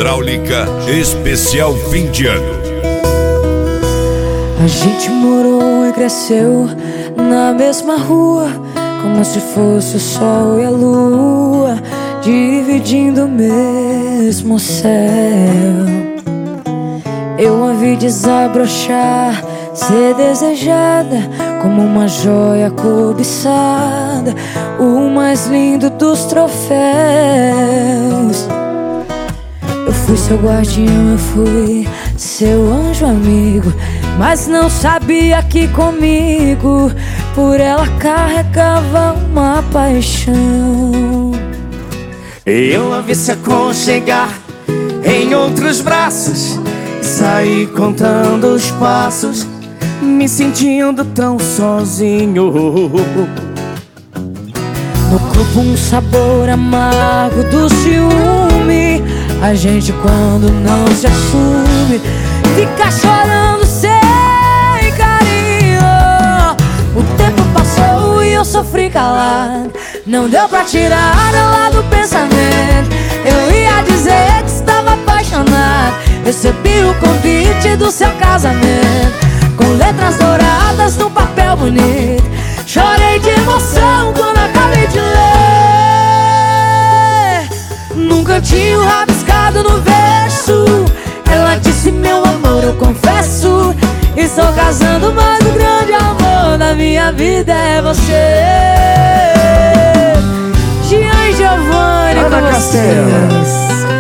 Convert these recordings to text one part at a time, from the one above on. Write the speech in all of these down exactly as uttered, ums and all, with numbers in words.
Hidráulica especial fim de ano. A gente morou e cresceu na mesma rua, como se fosse o sol e a lua, dividindo o mesmo céu. Eu a vi desabrochar, ser desejada como uma joia cobiçada, o mais lindo dos troféus. Eu fui seu guardião, eu fui seu anjo amigo, mas não sabia que comigo por ela carregava uma paixão. Eu a vi se aconchegar em outros braços, saí contando os passos, me sentindo tão sozinho. No corpo um sabor amargo do ciúme, a gente quando não se assume fica chorando sem carinho. O tempo passou e eu sofri calado, não deu pra tirar ela do pensamento. Eu ia dizer que estava apaixonado, recebi o convite do seu casamento, com letras douradas num papel bonito. Chorei de emoção quando acabei de ler, num cantinho rabiscado no verso, ela disse: meu amor, eu confesso, estou casando, mas o grande amor da minha vida é você. Jean e Giovanni com vocês.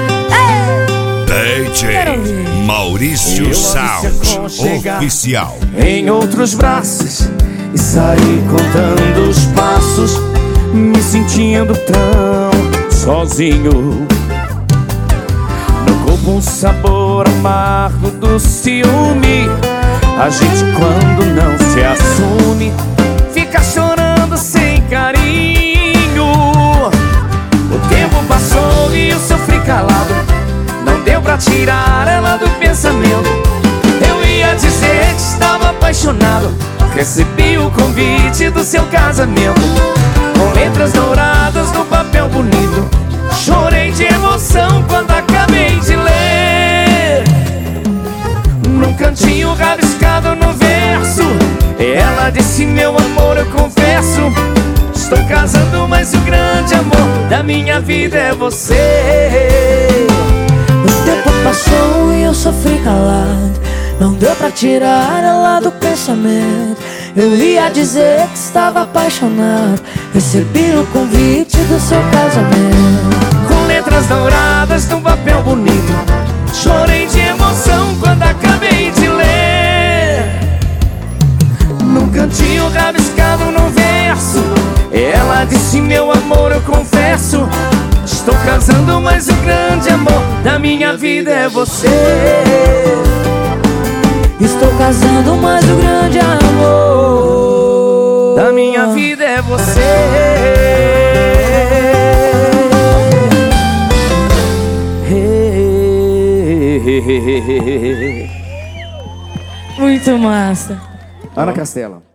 D J Maurício Sound Oficial. Em outros braços e saí contando os passos, me sentindo tão sozinho. No corpo um sabor amargo do ciúme, a gente quando não se assume fica chorando sem carinho. O tempo passou e eu sofri calado, não deu pra tirar ela do pensamento. Eu ia dizer que estava apaixonado, recebi o convite do seu casamento, com letras douradas no papel bonito. Chorei de emoção quando acabei de ler, num cantinho rabiscado no verso, ela disse: meu amor, eu confesso, estou casando, mas o grande amor da minha vida é você. O tempo passou e eu sofri calado, não deu pra tirar ela do pensamento. Eu ia dizer que estava apaixonado, recebi o convite do seu casamento, com letras douradas num papel bonito. Chorei de emoção quando acabei de ler, num cantinho rabiscado no verso, ela disse: meu amor, eu confesso, estou casando, mas o grande amor da minha vida é você. Estou casando, mas o grande amor da minha vida é você. Muito massa. Ana Castela.